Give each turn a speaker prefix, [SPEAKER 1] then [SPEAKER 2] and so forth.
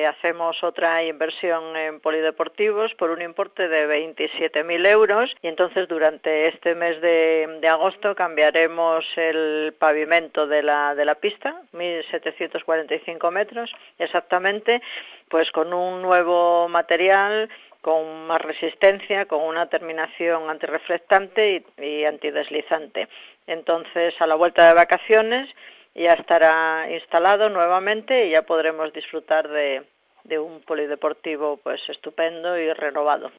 [SPEAKER 1] hacemos otra inversión en polideportivos por un importe de 27.000 euros y entonces durante este mes de agosto cambiaremos el pavimento de la pista, 1.745 metros exactamente, pues con un nuevo material, con más resistencia, con una terminación antirreflectante y antideslizante. Entonces, a la vuelta de vacaciones ya estará instalado nuevamente y ya podremos disfrutar de un polideportivo pues estupendo y renovado.